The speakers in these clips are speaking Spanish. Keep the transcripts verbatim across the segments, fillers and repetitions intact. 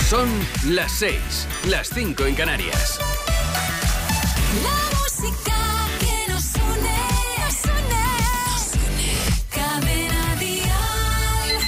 Son las seis, las cinco en Canarias. La música que nos une, nos une, nos une. Cadena Dial.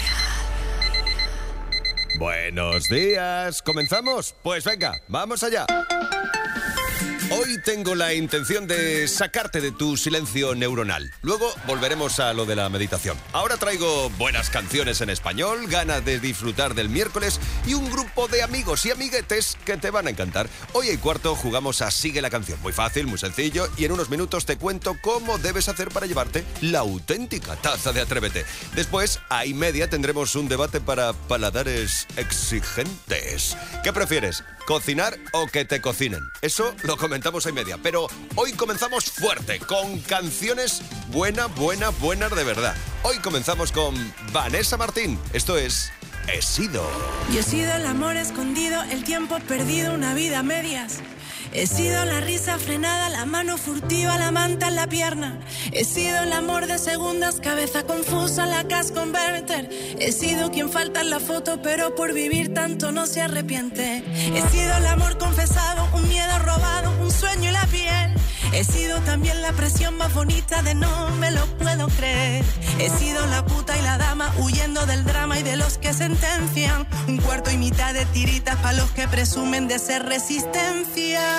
Buenos días, ¿comenzamos? Pues venga, vamos allá. Hoy tengo la intención de sacarte de tu silencio neuronal. Luego volveremos a lo de la meditación. Ahora traigo buenas canciones en español, ganas de disfrutar del miércoles y un grupo de amigos y amiguetes que te van a encantar. Hoy y cuarto jugamos a Sigue la canción. Muy fácil, muy sencillo, y en unos minutos te cuento cómo debes hacer para llevarte la auténtica taza de Atrévete. Después, a y media, tendremos un debate para paladares exigentes. ¿Qué prefieres? ¿Cocinar o que te cocinen? Eso lo comentamos a y media, pero hoy comenzamos fuerte, con canciones buena, buena, buenas de verdad. Hoy comenzamos con Vanessa Martín. Esto es He sido. Yo he sido el amor escondido, el tiempo perdido, una vida a medias. He sido la risa frenada, la mano furtiva, la manta en la pierna. He sido el amor de segundas, cabeza confusa, la cash converter. He sido quien falta en la foto, pero por vivir tanto no se arrepiente. He sido el amor confesado, un miedo robado, un sueño y la piel. He sido también la presión más bonita de no me lo puedo creer. He sido la puta y la dama, huyendo del drama y de los que sentencian. Un cuarto y mitad de tiritas para los que presumen de ser resistencia.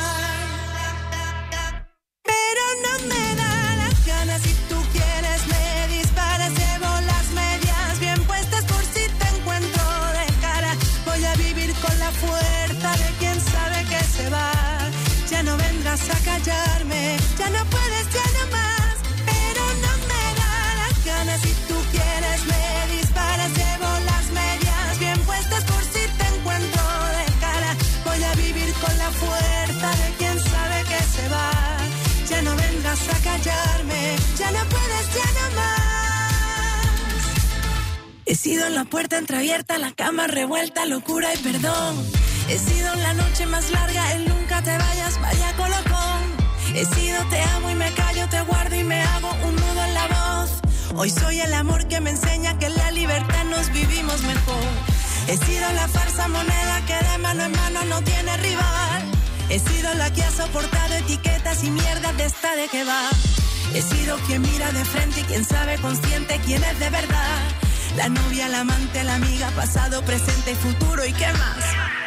Pero no me da las ganas, si tú quieres me disparas. Llevo las medias bien puestas por si te encuentro de cara. Voy a vivir con la fuerza de quien sabe que se va. Ya no vendrás a callarme, ya no puedes, ya no más. Pero no me da las ganas, si tú quieres me disparas. Llevo las medias bien puestas por si te encuentro de cara. Voy a vivir con la fuerza de quien sabe que se va. Ya no vendrás a callarme, ya no puedes, ya no más. He sido la puerta entreabierta, la cama revuelta, locura y perdón. He sido la noche más larga, el nunca te vayas, vaya colocón. He sido te amo y me callo, te guardo y me hago un nudo en la voz. Hoy soy el amor que me enseña que en la libertad nos vivimos mejor. He sido la farsa moneda que de mano en mano no tiene rival. He sido la que ha soportado etiquetas y mierdas de esta de que va. He sido quien mira de frente y quien sabe consciente quién es de verdad. La novia, la amante, la amiga, pasado, presente y futuro y qué más.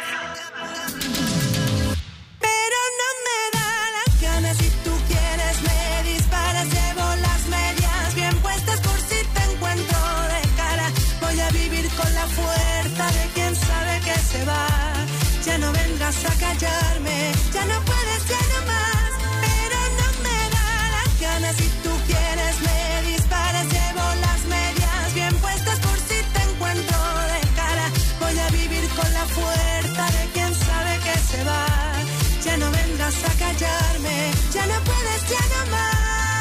Pero no me da las ganas, si tú quieres me disparas. Llevo las medias bien puestas por si te encuentro de cara. Voy a vivir con la fuerza de quien sabe que se va. Ya no vengas a callarme, ya no puedes, ya no más. Pero no me da las ganas, si tú quieres me disparas. Llevo las medias bien puestas por si te encuentro de cara. Voy a vivir con la fuerza de quien sabe que se va. Ya no vengas a callarme, ya no puedes, ya no más.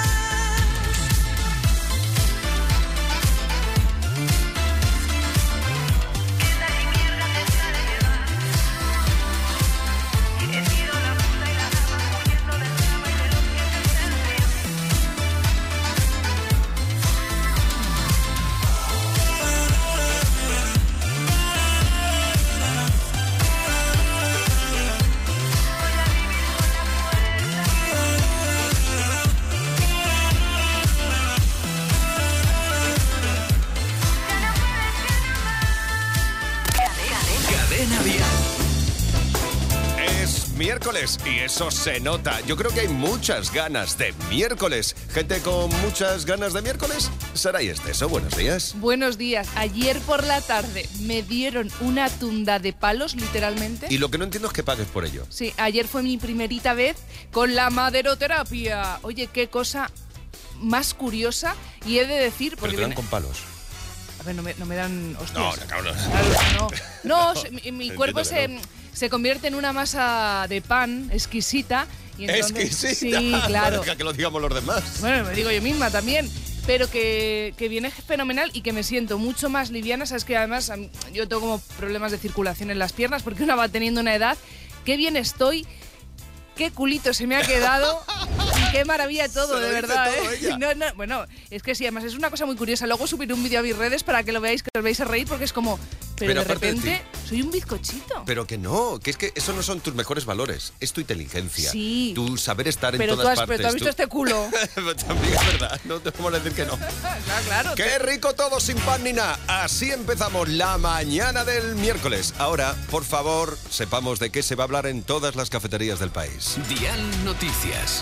Miércoles, y eso se nota. Yo creo que hay muchas ganas de miércoles. Gente con muchas ganas de miércoles. Saray Esteso, buenos días. Buenos días. Ayer por la tarde me dieron una tunda de palos, literalmente. Y lo que no entiendo es que pagues por ello. Sí, ayer fue mi primerita vez con la maderoterapia. Oye, qué cosa más curiosa. Y he de decir... Pero porque te dan viene... con palos. A ver, no me, no me dan hostias. No, no, cabrón. No, no, no mi, mi cuerpo se... No. Se convierte en una masa de pan exquisita. Y entonces, ¿exquisita? Sí, claro. Deja que lo digamos los demás. Bueno, me digo yo misma también. Pero que, que viene fenomenal y que me siento mucho más liviana. Sabes que además yo tengo como problemas de circulación en las piernas porque una va teniendo una edad. Qué bien estoy, qué culito se me ha quedado. Y qué maravilla todo, de verdad. Todo ¿eh? ella. No, no, bueno, es que sí, además es una cosa muy curiosa. Luego subiré un vídeo a mis redes para que lo veáis, que os vais a reír porque es como... pero, Pero de aparte de repente ti- soy un bizcochito. Pero que no, que es que eso no son tus mejores valores, es tu inteligencia, Sí. tu saber estar en Pero tú todas has, pero partes. tú has visto tu- este culo. También es verdad, no te vamos a decir que no. Claro, claro. ¡Qué rico todo sin pan ni nada! Así empezamos la mañana del miércoles. Ahora, por favor, sepamos de qué se va a hablar en todas las cafeterías del país. Dial Noticias.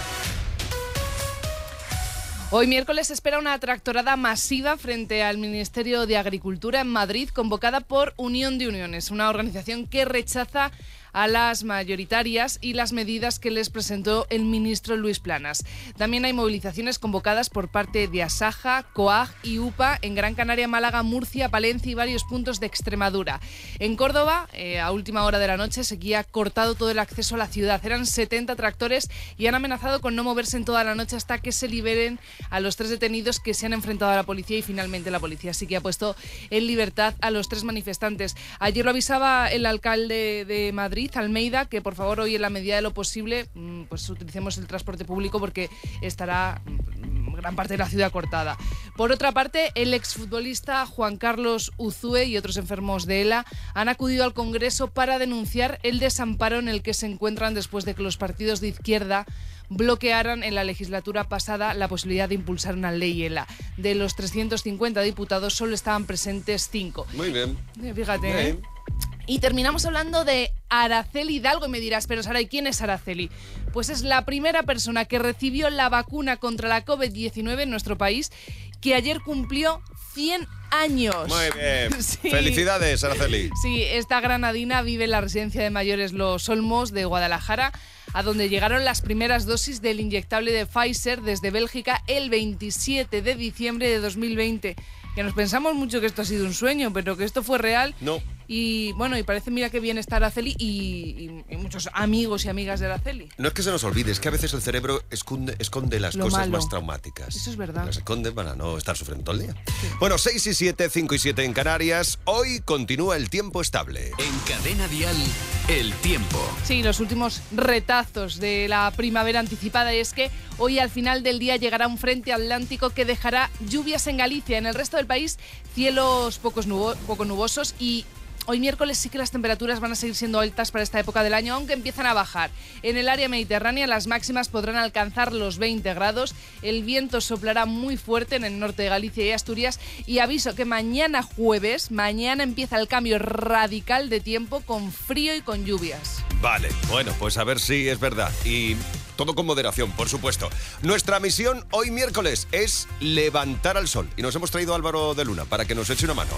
Hoy miércoles se espera una tractorada masiva frente al Ministerio de Agricultura en Madrid, convocada por Unión de Uniones, una organización que rechaza a las mayoritarias y las medidas que les presentó el ministro Luis Planas. También hay movilizaciones convocadas por parte de Asaja, COAG y UPA en Gran Canaria, Málaga, Murcia, Palencia y varios puntos de Extremadura. En Córdoba, eh, a última hora de la noche, seguía cortado todo el acceso a la ciudad. Eran setenta tractores y han amenazado con no moverse en toda la noche hasta que se liberen a los tres detenidos que se han enfrentado a la policía, y finalmente la policía sí que ha puesto en libertad a los tres manifestantes. Ayer lo avisaba el alcalde de Madrid, Almeida, que por favor hoy en la medida de lo posible pues utilicemos el transporte público porque estará gran parte de la ciudad cortada. Por otra parte, el exfutbolista Juan Carlos Uzue y otros enfermos de ELA han acudido al Congreso para denunciar el desamparo en el que se encuentran después de que los partidos de izquierda bloquearan en la legislatura pasada la posibilidad de impulsar una ley ELA. De los trescientos cincuenta diputados solo estaban presentes cinco. Muy bien. Fíjate, Bien. ¿eh? Y terminamos hablando de Araceli Hidalgo y me dirás, pero Sara, ¿y quién es Araceli? Pues es la primera persona que recibió la vacuna contra la covid diecinueve en nuestro país, que ayer cumplió cien años. Muy bien. Sí. Felicidades, Araceli. Sí, esta granadina vive en la residencia de mayores Los Olmos de Guadalajara, a donde llegaron las primeras dosis del inyectable de Pfizer desde Bélgica el veintisiete de diciembre de dos mil veinte. Que nos pensamos mucho que esto ha sido un sueño, pero que esto fue real. No. Y bueno, y parece, mira qué bien está Araceli y, y, y muchos amigos y amigas de Araceli. No es que se nos olvide, es que a veces el cerebro esconde, esconde las Lo cosas malo. más traumáticas. Eso es verdad. Las esconde para no estar sufriendo todo el día. Bueno, seis y siete, cinco y siete en Canarias. Hoy continúa el tiempo estable. En Cadena Dial, el tiempo. Sí, los últimos retazos de la primavera anticipada, y es que hoy al final del día llegará un frente atlántico que dejará lluvias en Galicia. En el resto del país, cielos pocos nubo- poco nubosos, y hoy miércoles sí que las temperaturas van a seguir siendo altas para esta época del año, aunque empiezan a bajar. En el área mediterránea las máximas podrán alcanzar los veinte grados, el viento soplará muy fuerte en el norte de Galicia y Asturias, y aviso que mañana jueves, mañana empieza el cambio radical de tiempo con frío y con lluvias. Vale, bueno, pues a ver si es verdad. Y todo con moderación, por supuesto. Nuestra misión hoy miércoles es levantar al sol. Y nos hemos traído a Álvaro de Luna para que nos eche una mano.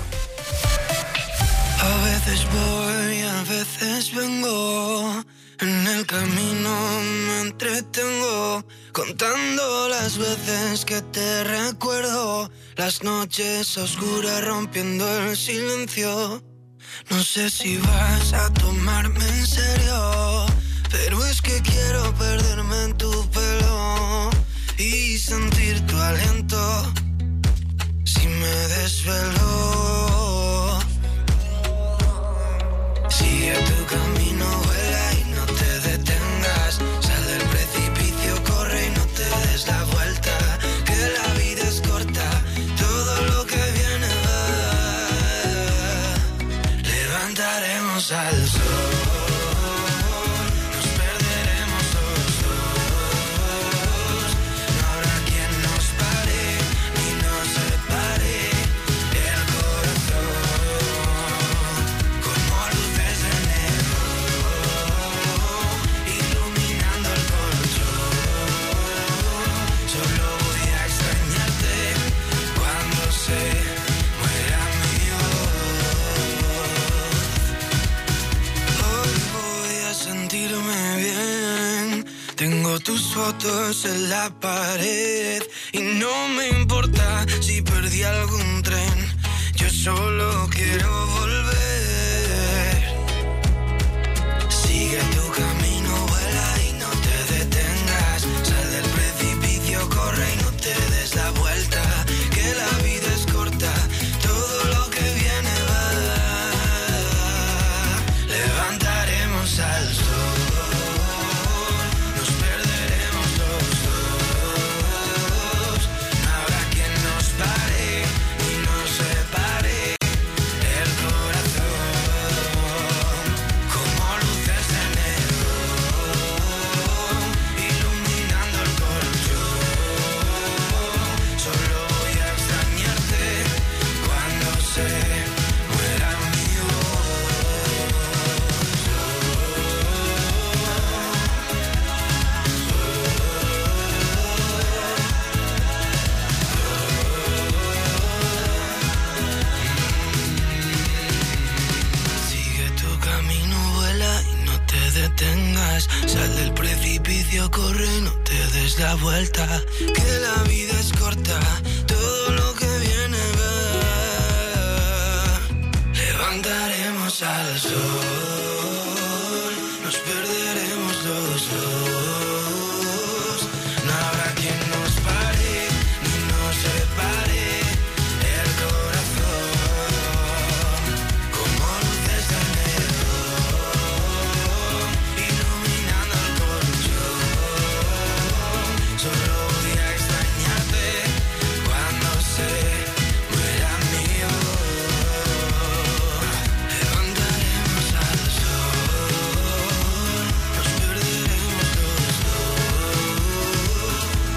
A veces voy, a veces vengo, en el camino me entretengo, contando las veces que te recuerdo, las noches oscuras rompiendo el silencio. No sé si vas a tomarme en serio, pero es que quiero perderme en tu pelo y sentir tu aliento si me desvelo. Sigue tu camino, vuela y no te detengas. Sal del precipicio, corre y no te des la vuelta. Que la vida es corta, todo lo que viene va. Levantaremos al sol. Nos perderemos los dos. No habrá quien nos pare ni nos separe. El corazón como luces de neón, iluminando el colchón. Solo voy a extrañarte cuando se muera mi voz. Hoy voy a sentirme bien. Tengo tus fotos en la pared y no me importa si perdí algún tren. Yo solo quiero volver. Sigue tu camino, vuela y no te detengas. Sal del precipicio, corre y no te des la vuelta. Que la vida es corta, todo lo que viene va. Levantaremos al sol. Nos perderemos los dos. No habrá quien nos pare y nos más. Sal del precipicio, corre y no te des la vuelta. Que la vida es corta, todo lo que viene va. Levantaremos al sol, nos perderemos los dos. No habrá quien nos pare, ni nos separe el corazón. Como luces de neón, iluminando el colchón. Solo voy a extrañarte cuando se muera mi voz. Levantaremos al sol, nos perderemos los dos.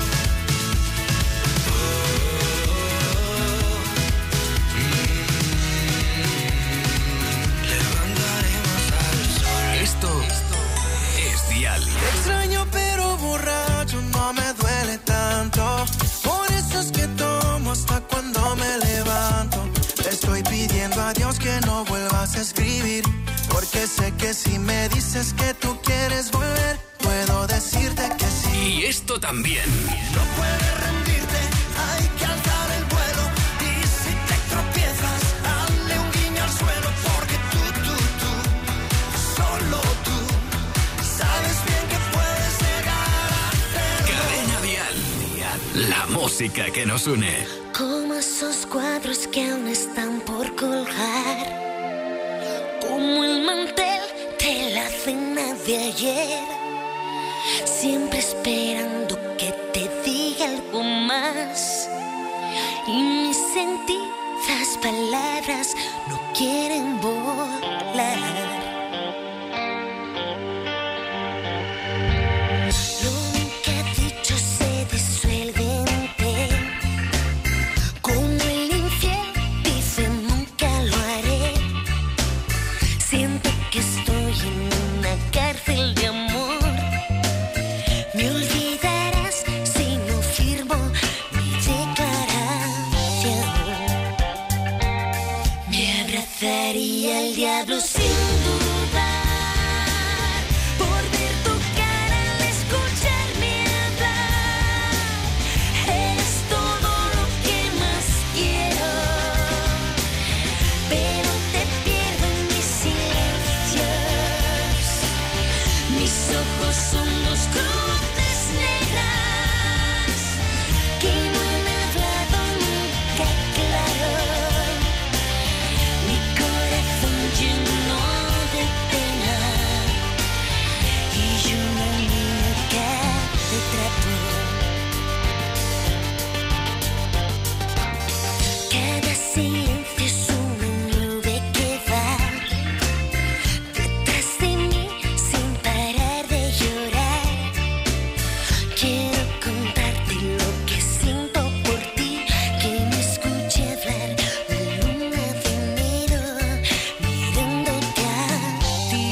Levantaremos al sol. Esto es Dial. Extraño pero borracho, no me duele tanto. Por eso es que tomo hasta cuando me levanto. Le estoy pidiendo a Dios que no vuelvas a escribir, porque sé que si me dices que tú quieres volver, puedo decirte que sí. Y esto también. No puedes rendirte, hay que alzar el vuelo. Y si te tropiezas, dale un guiño al suelo, porque tú, tú, tú, solo tú, sabes bien que puedes llegar a hacerlo. Cadena Dial. La música que nos une. Como esos cuadros que aún están por colgar, como el mantel de la cena de ayer, siempre esperando que te diga algo más. Y mis sentidas palabras no quieren volar. Lo que he dicho se disuelve en ti. Como el infiel dice nunca lo haré. Siento que estoy en una cárcel de amor. Me olvidarás si no firmo mi declaración. Me abrazaría al diablo sin dudar, por ver tu cara al escucharme hablar. Es todo lo que más quiero, pero te pierdo en mis silencios. Mis ojos son dos cruces negras que no han hablado nunca claro. Mi corazón lleno de pena y una muñeca de trapo. Cada silencio es una nube que va detrás de mí sin parar de llorar. Quiero contarte lo que siento por ti, que me escuche hablar la luna de enero mirándote a ti.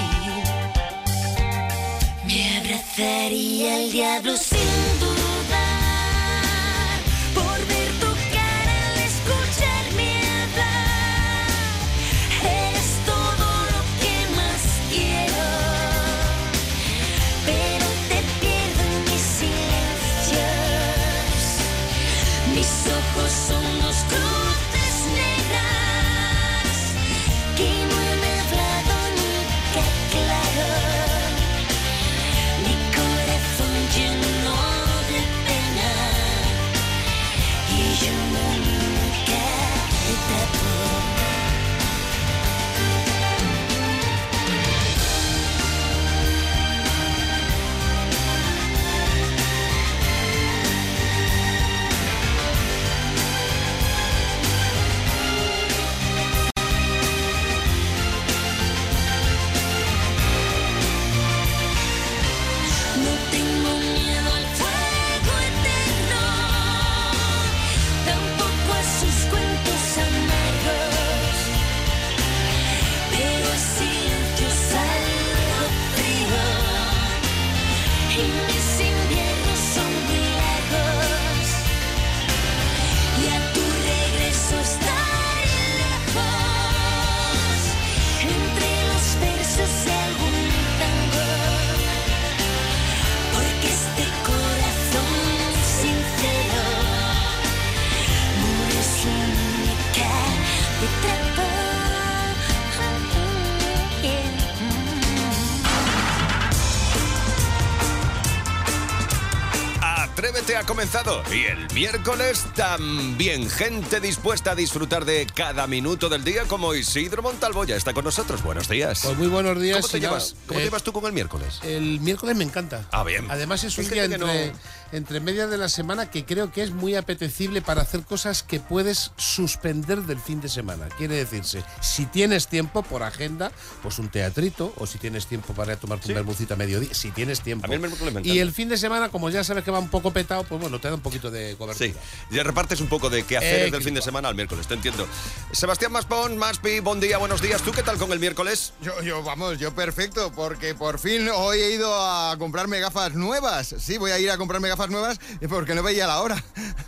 Me abrazaría al diablo sin dudar, por ver tu cara al escucharme hablar. Es todo lo que más quiero, pero te pierdo en mis silencios. Mis ojos son dos cruces negras que no han hablado nunca claro. Mi corazón lleno puente ha comenzado y el miércoles también. Gente dispuesta a disfrutar de cada minuto del día como Isidro Montalvo ya está con nosotros. Buenos días. Pues muy buenos días. ¿Cómo te llevas? ¿Cómo eh, te llevas tú con el miércoles? El miércoles me encanta. Ah, bien. Además es un Hay día gente que entre, no- entre medias de la semana que creo que es muy apetecible para hacer cosas que puedes suspender del fin de semana. Quiere decirse, si tienes tiempo por agenda, pues un teatrito, o si tienes tiempo para tomarte un vermucito a mediodía, si tienes tiempo. A mí el miércoles me Y encanta. el fin de semana, como ya sabes que va un poco petado, pues bueno, te da un poquito de cobertura. Sí, ya repartes un poco de qué hacer Eh, del fin de semana al miércoles, te entiendo. Sebastián Maspón, Maspi, buen día, buenos días. ¿Tú qué tal con el miércoles? Yo, yo, vamos, yo perfecto, porque por fin hoy he ido a comprarme gafas nuevas. Sí, voy a ir a comprarme gafas nuevas porque no veía la hora.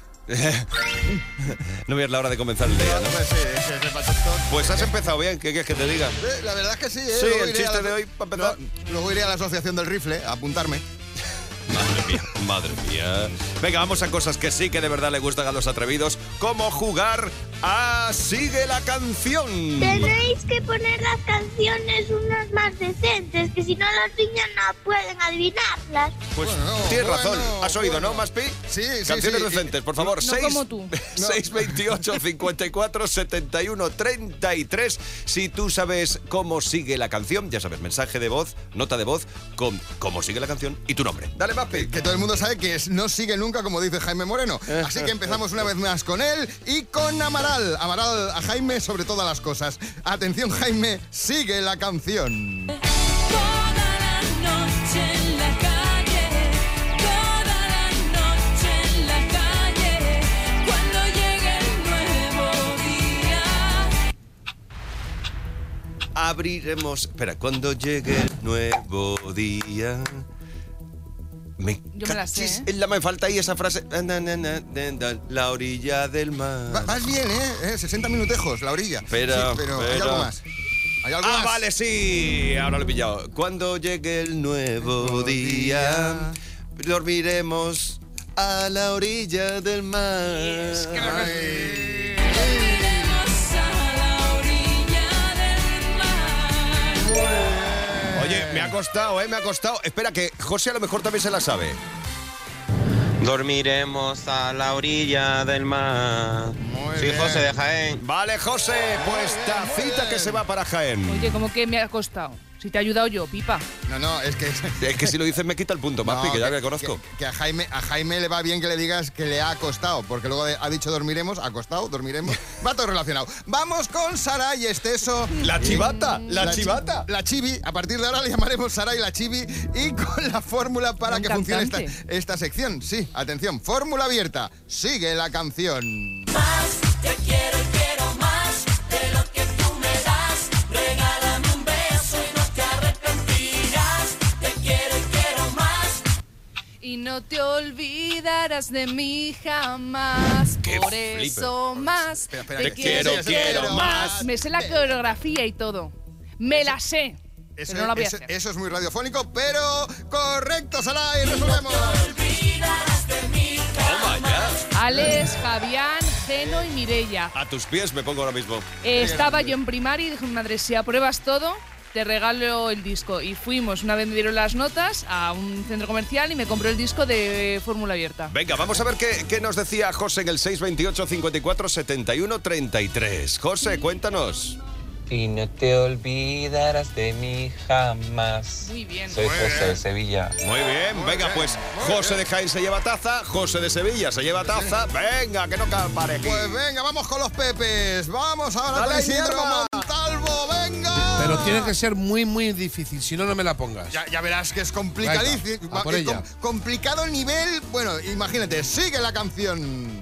No veas la hora de comenzar el día, ¿no? Pues sí, sí, sí, para TikTok. Pues has empezado bien, ¿qué quieres que te diga? Eh, La verdad es que sí, ¿eh? Sí, Luego el iré chiste a la- de hoy, para empezar. No, luego iré a la Asociación del Rifle a apuntarme. Madre mía, madre mía. Venga, vamos a cosas que sí que de verdad le gustan a los atrevidos, como jugar a Sigue la Canción. Tenéis que poner las canciones unas más decentes, que si no las niñas no pueden adivinarlas. Pues Bueno, tienes bueno, razón. ¿Has oído, bueno. no, Maspi? Sí, sí, Canciones sí. decentes, por favor. No seis, como tú. seis veintiocho, cincuenta y cuatro, setenta y uno, treinta y tres. Si tú sabes cómo sigue la canción, ya sabes, mensaje de voz, nota de voz, con cómo sigue la canción y tu nombre. Dale, Maspi. Que todo el mundo sabe que es- no sigue nunca, como dice Jaime Moreno. Así que empezamos una vez más con él y con Amaral. Amaral a Jaime sobre todas las cosas. Atención, Jaime, sigue la canción. Toda la noche en la calle, toda la noche en la calle, cuando llegue el nuevo día. Abriremos. Espera, cuando llegue el nuevo día. Me Yo me la sé, cachis ¿eh? en la me falta ahí esa frase. Na, na, na, na, na, la orilla del mar. Va- Vas bien, ¿eh? Eh, sesenta minutejos, la orilla. Espera, Sí, pero hay espera. algo más. ¿Hay algo Ah, más? vale, sí. Ahora lo he pillado. Cuando llegue el nuevo Nuevo día, dormiremos a la orilla del mar. Ay. Iremos a la orilla del mar. Oye, me ha costado, ¿eh? Me ha costado. Espera, que José a lo mejor también se la sabe. Dormiremos a la orilla del mar. Muy Soy bien. José de Jaén. Vale, José, pues tacita que se va para Jaén. Oye, ¿cómo que me ha costado? Si te he ayudado yo, pipa. No, no, es que... Es que si lo dices me quita el punto, Maspi, No, que ya me conozco. Que, que a, Jaime, a Jaime le va bien que le digas que le ha costado, porque luego de- ha dicho dormiremos, ha costado, dormiremos. Va todo relacionado. Vamos con Saray Esteso. La chivata, la chi- chivata. La chivi. A partir de ahora le llamaremos Saray la chivi. Y con la fórmula para Un que funcione esta, cantante. esta sección. Sí, atención, fórmula abierta. Sigue la canción. Más, te quiero y quiero más de lo que tú me das. Regálame un beso y no te arrepentirás. Te quiero y quiero más. Y no te olvidarás de mí jamás. Qué Por flipe. eso más. Espera, espera, te que- quiero, quiero, quiero quiero más. más. Me sé la coreografía y todo. Me la sé. Eso, pero no la voy a eso- hacer. eso es muy radiofónico, pero correcto, Saray. Resolvemos. Toma ya. Alex, Javián, Geno y Mirella. A tus pies me pongo ahora mismo. Eh, estaba yo en primaria y dije, madre, si apruebas todo, te regalo el disco. Y fuimos, una vez me dieron las notas, a un centro comercial y me compró el disco de Fórmula Abierta. Venga, vamos a ver qué, qué nos decía José en el seis veintiocho, cincuenta y cuatro, setenta y uno, treinta y tres. José, cuéntanos. Y no te olvidarás de mí jamás. Muy bien. Soy Muy José bien. de Sevilla. Muy bien, venga, bien, pues muy José bien. de Jaén se lleva taza, José de Sevilla se lleva taza. Venga, que no pare aquí. Pues venga, vamos con los pepes. Vamos ahora Dale, con Isidro hierba. Montalvo. Venga. Pero tiene que ser muy, muy difícil, si no, no me la pongas. Ya, ya verás que es complicadísimo. Venga, a por Eh, ella. com- complicado el nivel. Bueno, imagínate, sigue la canción.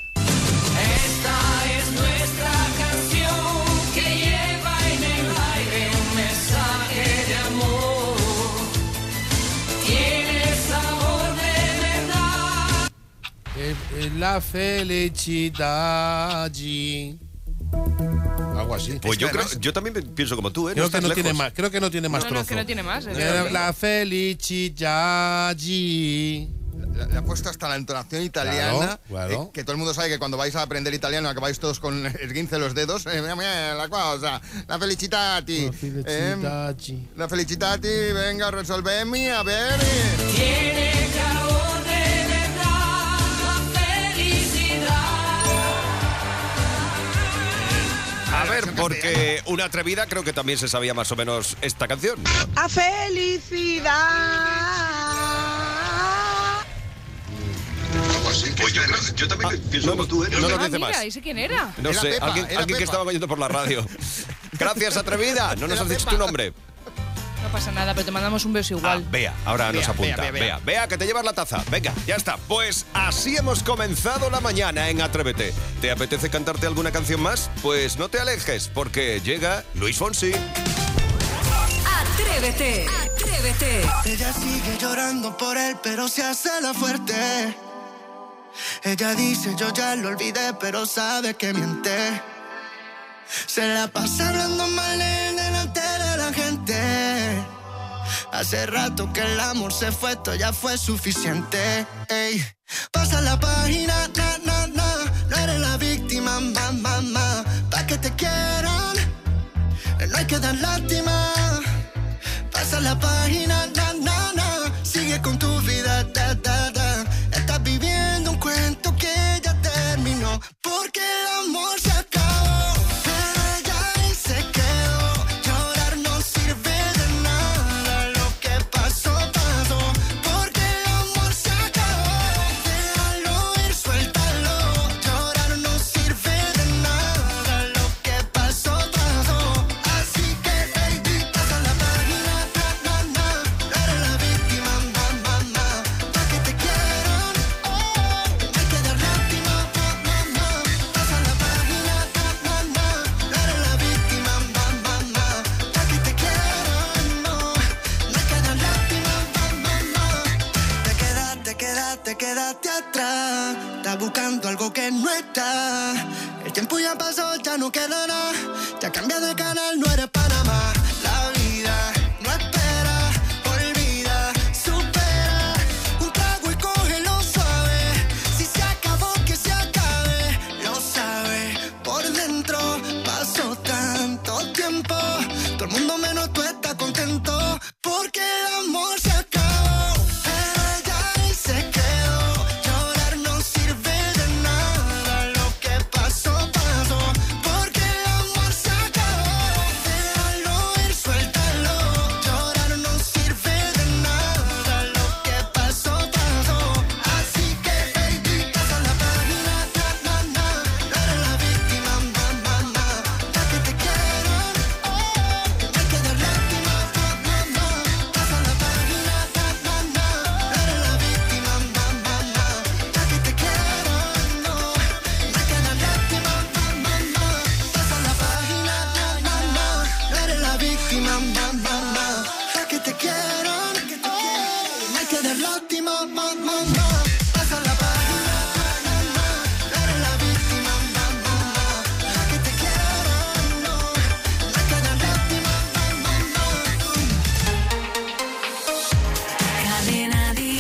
Esta es nuestra canción que lleva en el aire un mensaje de amor. Tiene sabor de verdad. Eh, eh, la felicidad allí. Algo así. Pues yo, creo, además- yo también pienso como tú, ¿eh? Creo que estás no tiene lejos. más, creo que no tiene más No, no, trozo. es que no tiene más, es Eh, verdad. La felicidad allí. Le, le ha puesto hasta la entonación italiana. Claro, claro. eh, que todo el mundo sabe que cuando vais a aprender italiano acabáis todos con esguince los dedos. Eh, mira, mira, la cosa. La felicitati. La felicidad allí. La felicitati, venga, resolvemi, a ver. Tiene calor de verdad. A ver, porque una atrevida creo que también se sabía más o menos esta canción. ¡A felicidad! Pues yo, yo también pienso no, como tú, ¿eh? no nos Ah, dice mira, más. ¿ese quién era? No Era sé, Pepa, alguien, era alguien que Pepa. estaba oyendo por la radio. Gracias, atrevida. No nos Era has dicho Pepa. tu nombre. No pasa nada, pero te mandamos un beso Ah, igual. Bea, ahora nos Bea, apunta. Bea, Bea, Bea, Bea, que te llevas la taza. Venga, ya está. Pues así hemos comenzado la mañana en Atrévete. ¿Te apetece cantarte alguna canción más? Pues no te alejes, porque llega Luis Fonsi. Atrévete, atrévete. Ella sigue llorando por él, pero se hace la fuerte. Ella dice, yo ya lo olvidé, pero sabe que miente. Se la pasa hablando mal en delante de la gente. Hace rato que el amor se fue, esto ya fue suficiente. Ey. Pasa la página, na, na, na. No eres la víctima, ma, ma, ma. Pa' que te quieran, no hay que dar lástima. Pasa la página, na, na, na. Sigue con tu vida, da, da, da. Estás viviendo un cuento que ya terminó. Porque el amor se acabó. Pero ella ahí se quedó. Llorar no sirve de nada. Lo que pasó, pasó. Porque el amor se acabó. Déjalo ir, suéltalo. Llorar no sirve de nada. Lo que pasó, pasó. Así que, baby, pasa la página, na, na, na. No eres la víctima, ma, ma, ma. Pa' que te quieran, oh, hay que dar lástima, ma, ma, ma. Pasa la página, na, na, na. No eres la víctima, ma, ma, ma. Pa' que te quieran, no, no hay que dar lástima, ma, ma, ma. Te quedaste, quedaste, quedaste atrás. Estás buscando algo que no está. El tiempo ya pasó, ya no queda nada. Ya cambia de canal, no eres Panamá. La vida no espera, olvida, supera. Un trago y cógelo suave. Si se acabó, que se acabe. Lo sabe por dentro. Pasó tanto tiempo. Todo el mundo menos tú estás contento. Porque el amor se acabó. Pero ella ahí se quedó. Llorar no sirve de nada. Lo que pasó, pasó. Porque el amor se acabó. Déjalo ir, suéltalo. Llorar no sirve de nada. Lo que pasó, pasó. Así que, baby, pasa la página, na, na, na. No eres la víctima, ma, ma, ma. Pa' que te quieran, oh, hay que dar lástima, ma, ma, ma. Pasa la página, na, na, na. No eres la víctima, ma, ma, ma. Pa' que te quieran, no, no hay que dar lástima, ma, ma, ma. Pasa la página, na, na, na. No eres la víctima, ma, ma, ma. Pa' que te quieran, oh, no hay que dar lástima, ma, ma, ma. Pasa la página, na, na, na. No eres la víctima, ma, ma, ma. Pa' que te quieran, no, no hay que dar lástima, ma, ma, ma. Cadena Dial.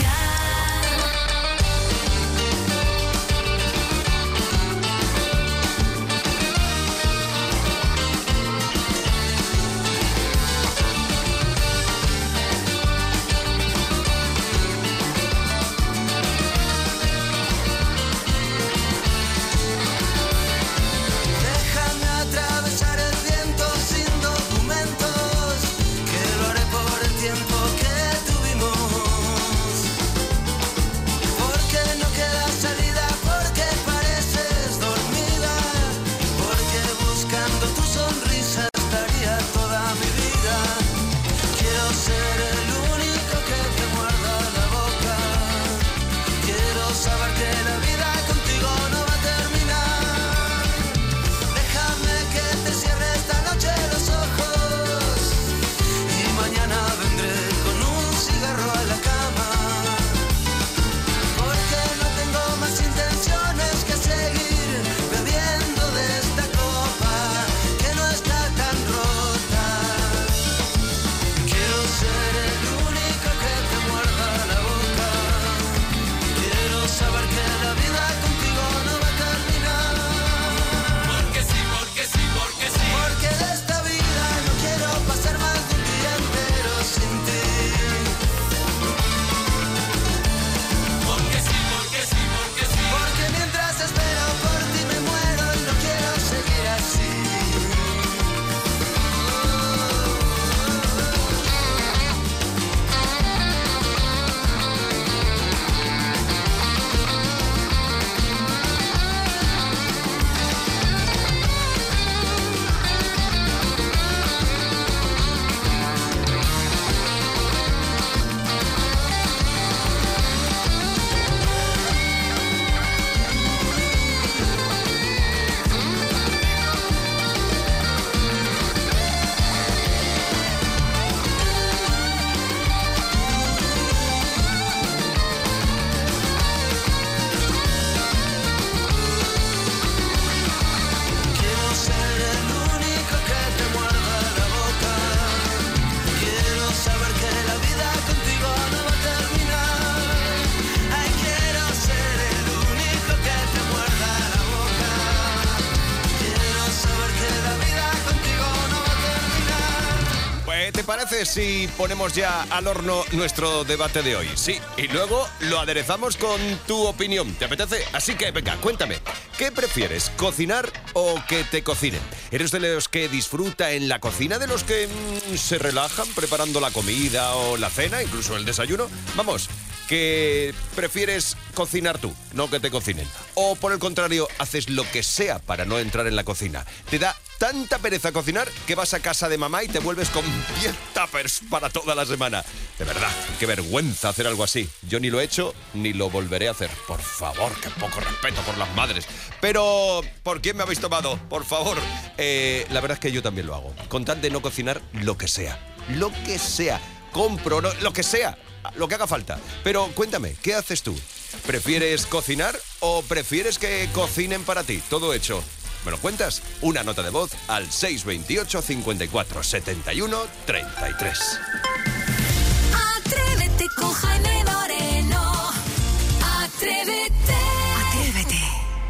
te parece si ponemos ya al horno nuestro debate de hoy? Sí, y luego lo aderezamos con tu opinión. ¿Te apetece? Así que venga, cuéntame. ¿Qué prefieres, cocinar o que te cocinen? ¿Eres de los que disfruta en la cocina, de los que mmm, se relajan preparando la comida o la cena, incluso el desayuno? Vamos, que prefieres cocinar tú, no que te cocinen. O por el contrario, haces lo que sea para no entrar en la cocina. Te da tanta pereza cocinar que vas a casa de mamá y te vuelves con diez tuppers para toda la semana. De verdad, qué vergüenza hacer algo así. Yo ni lo he hecho ni lo volveré a hacer. Por favor, qué poco respeto por las madres. Pero, ¿por quién me habéis tomado? Por favor. Eh, la verdad es que yo también lo hago. Con tal de no cocinar lo que sea. Lo que sea. Compro, no, lo que sea. Lo que haga falta. Pero cuéntame, ¿qué haces tú? ¿Prefieres cocinar o prefieres que cocinen para ti? Todo hecho. ¿Me lo cuentas? Una nota de voz al seis veintiocho, cincuenta y cuatro, setenta y uno, treinta y tres. Atrévete con Jaime Moreno. Atrévete. Atrévete.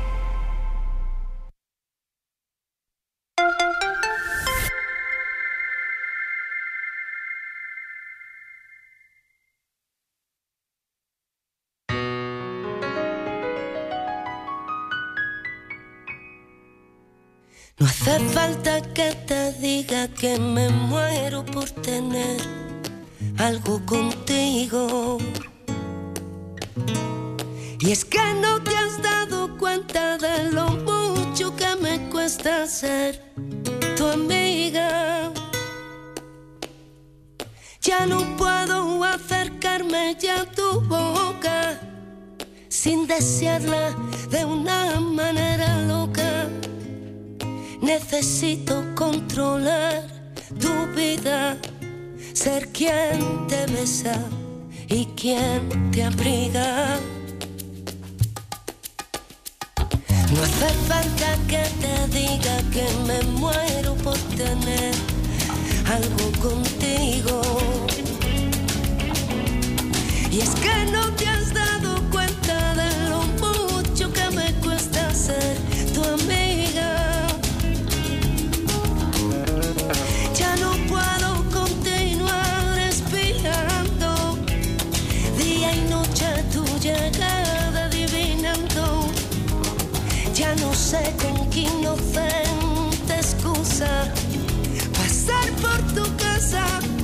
No hace falta que te diga que me muero por tener algo contigo. Y es que no te has dado cuenta de lo mucho que me cuesta ser tu amiga. Ya no puedo acercarme ya a tu boca sin desearla de una manera loca. Necesito controlar tu vida, ser quien te besa y quien te abriga. No hace falta que te diga que me muero por tener algo contigo. Y es que no te has dado cuenta de lo mucho que me cuesta ser tu amiga. Ya no puedo continuar esperando día y noche tu llegada adivinando. Ya no sé con qué inocente excusa pasar por tu casa.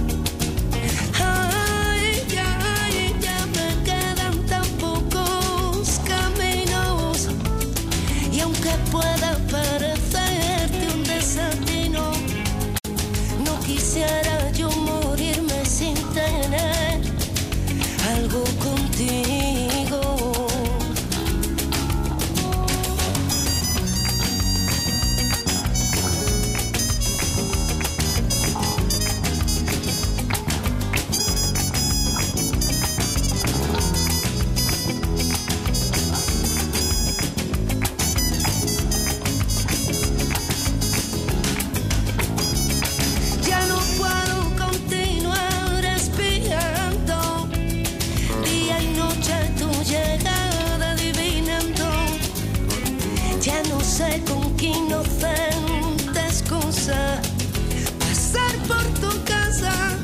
Ay, ya, ay, ya me quedan tan pocos caminos. Y aunque pueda parecerte un desatino, no quisiera yo morirme sin tener algo contigo. Con qué inocente excusa pasar por tu casa.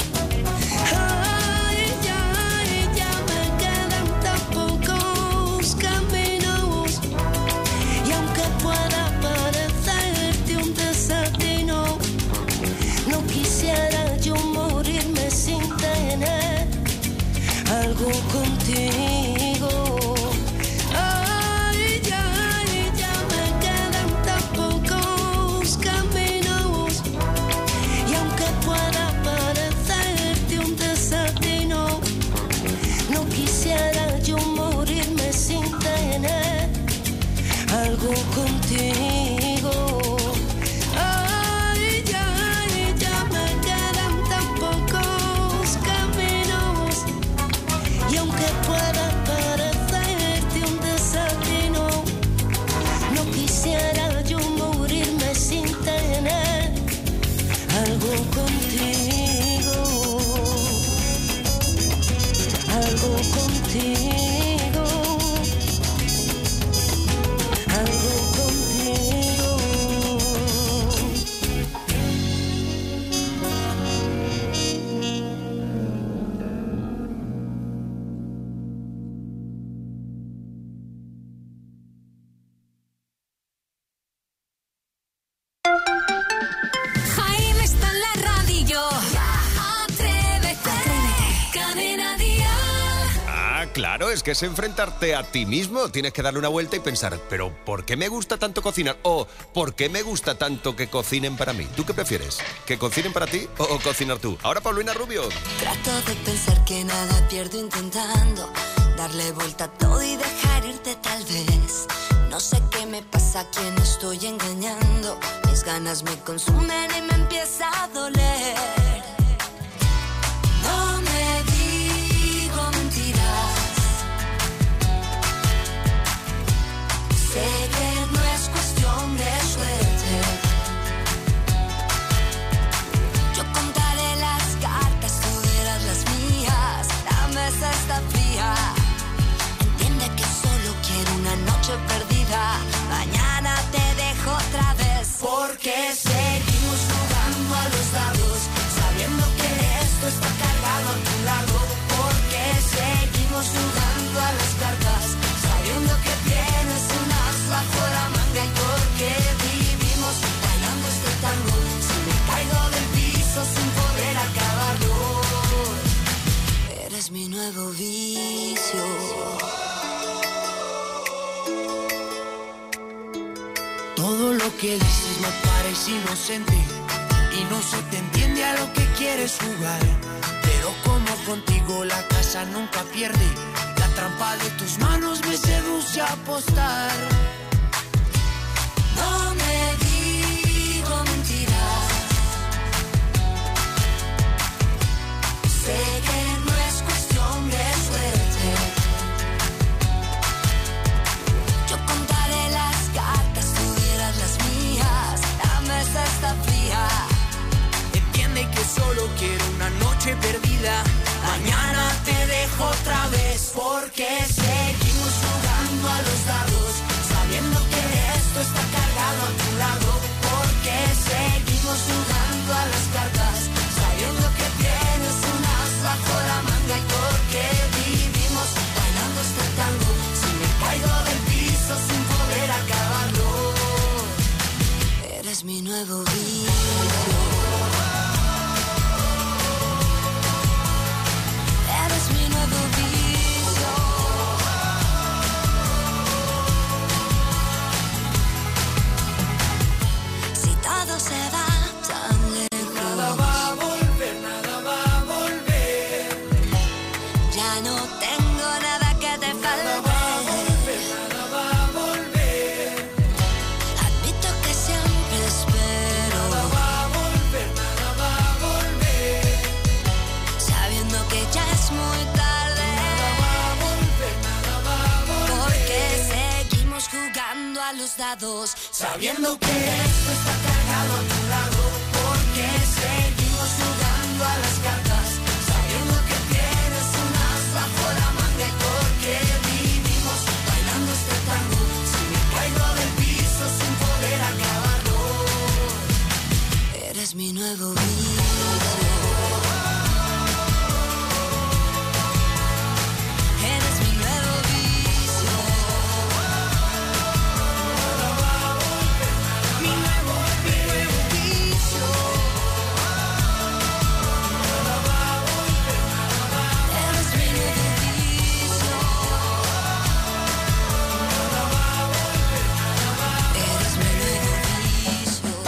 Ay, ya, ay, ya me quedan tan pocos caminos. Y aunque pueda parecerte un desatino, no quisiera yo morirme sin tener algo contigo. Algo contigo. Ay, ya, ay, ya me quedan tan pocos caminos. Y aunque Claro, es que es enfrentarte a ti mismo. Tienes que darle una vuelta y pensar, ¿pero por qué me gusta tanto cocinar? O ¿por qué me gusta tanto que cocinen para mí? ¿Tú qué prefieres? ¿Que cocinen para ti o, o cocinar tú? Ahora Paulina Rubio. Trato de pensar que nada pierdo intentando darle vuelta a todo y dejar irte tal vez. No sé qué me pasa, a quién estoy engañando. Mis ganas me consumen y me empieza a doler. No me digo mentiras. Sé que no es cuestión de suerte. Yo contaré las cartas, tú verás las mías. La mesa está fría. Entiende que solo quiero una noche perdida. Mañana te dejo otra vez. Porque seguimos jugando a los dados, sabiendo que esto está cargado a tu lado. Porque seguimos jugando a las cartas, sabiendo que tienes un as bajo la manga. Y porque vivimos bailando este tango, si me caigo del piso sin poder acabarlo. Eres mi nuevo vicio. Todo lo que dices me parece inocente y no se te entiende a lo que quieres jugar. Pero como contigo la casa nunca pierde, la trampa de tus manos me seduce a apostar. No me digo mentiras. Sé que no es cuestión de suerte. Yo contaré las cartas, tú verás las mías. La mesa está fría. Entiende que solo quiero una noche perdida. Mañana te dejo otra vez. Porque seguimos jugando a los dados, sabiendo que esto está cargado a tu lado. Porque seguimos jugando a las cartas, sabiendo que tienes un as bajo la manga. Y porque vivimos bailando este tango, si me caigo del piso sin poder acabarlo. Eres mi nuevo vicio. Eres mi nuevo vicio. Si todo se va tan lejos, Nada va a volver, nada va a volver. ya no tengo nada que te Nada va a falte. volver, nada va a volver. Admito que siempre espero, Nada va a volver, nada va a volver. sabiendo que ya es muy tarde. Nada va a volver, nada va a volver. Porque seguimos jugando a los dados, Sabiendo que esto está cargado a tu lado. Porque seguimos jugando a las cartas, sabiendo que tienes un as bajo la manga. Y porque vivimos bailando este tango, si me caigo del piso sin poder acabarlo. eres mi nuevo vicio. Eres mi nuevo vicio. Mi nuevo, mi nuevo vicio. Eres mi nuevo vicio. Eres mi nuevo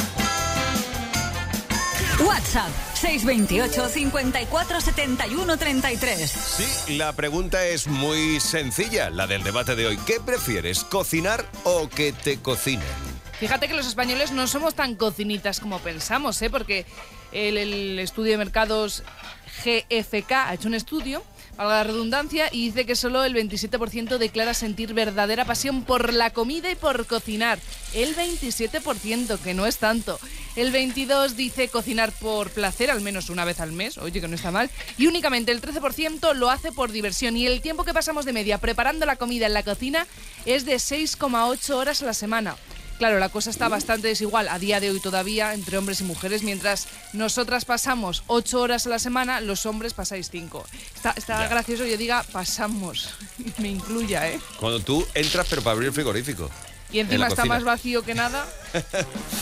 vicio. WhatsApp seis veintiocho, cincuenta y cuatro, setenta y uno, treinta y tres. Sí, la pregunta es muy sencilla, la del debate de hoy. ¿Qué prefieres, cocinar o que te cocinen? Fíjate que los españoles no somos tan cocinitas como pensamos, ¿eh? Porque el, el estudio de mercados G F K ha hecho un estudio, valga la redundancia, y dice que solo el veintisiete por ciento declara sentir verdadera pasión por la comida y por cocinar. El veintisiete por ciento, que no es tanto. El veintidós por ciento dice cocinar por placer, al menos una vez al mes, oye, que no está mal. Y únicamente el trece por ciento lo hace por diversión. Y el tiempo que pasamos de media preparando la comida en la cocina es de seis coma ocho horas a la semana. Claro, la cosa está bastante desigual a día de hoy todavía entre hombres y mujeres. Mientras nosotras pasamos ocho horas a la semana, los hombres pasáis cinco. Está, está gracioso que yo diga pasamos, me incluya, ¿eh? Cuando tú entras, pero para abrir el frigorífico. Y encima en la está cocina. más vacío que nada.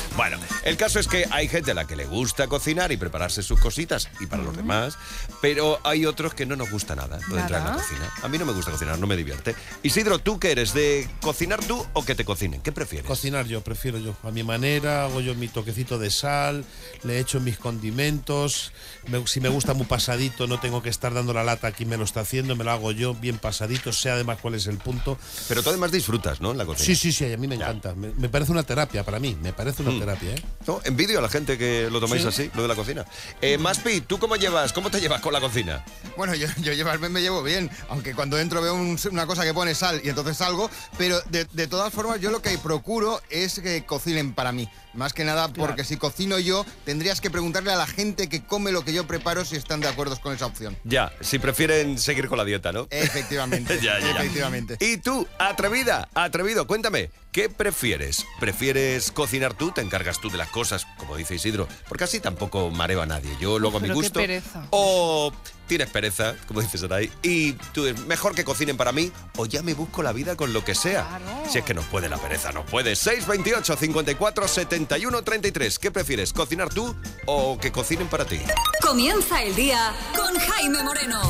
Bueno, el caso es que hay gente a la que le gusta cocinar y prepararse sus cositas, y para los demás, pero hay otros que no nos gusta nada, lo de entrar en la cocina. A mí no me gusta cocinar, no me divierte. Isidro, ¿tú qué eres? ¿De cocinar tú o que te cocinen? ¿Qué prefieres? Cocinar yo, prefiero yo. A mi manera, hago yo mi toquecito de sal, le echo mis condimentos. Me, si me gusta muy pasadito, no tengo que estar dando la lata a quien me lo está haciendo, me lo hago yo bien pasadito, sé además cuál es el punto. Pero tú además disfrutas, ¿no? En la cocina. Sí, sí, sí, a mí me ya. encanta. Me, me parece una terapia para mí, me parece una mm. terapia, ¿eh? No, envidio a la gente que lo tomáis ¿Sí? así, lo de la cocina. Eh, Maspi, ¿tú cómo llevas? ¿Cómo te llevas con la cocina? Bueno, yo, yo llevarme me llevo bien, aunque cuando entro veo un, una cosa que pone sal y entonces salgo, pero de, de todas formas yo lo que procuro es que cocinen para mí. Más que nada porque claro. si cocino yo, tendrías que preguntarle a la gente que come lo que yo preparo si están de acuerdo con esa opción. Ya, si prefieren seguir con la dieta, ¿no? Efectivamente, ya, ya, efectivamente. Y tú, atrevida, atrevido, cuéntame, ¿qué prefieres? ¿Prefieres cocinar tú? ¿Te encargas tú de las cosas, como dice Isidro? Porque así tampoco mareo a nadie. Yo luego a mi gusto. Qué pereza. O tienes pereza, como dices Saray, y tú es mejor que cocinen para mí o ya me busco la vida con lo que sea. Claro. Si es que no puede la pereza, no puede. seis veintiocho, cincuenta y cuatro, setenta y uno, treinta y tres. ¿Qué prefieres, cocinar tú o que cocinen para ti? Comienza el día con Jaime Moreno.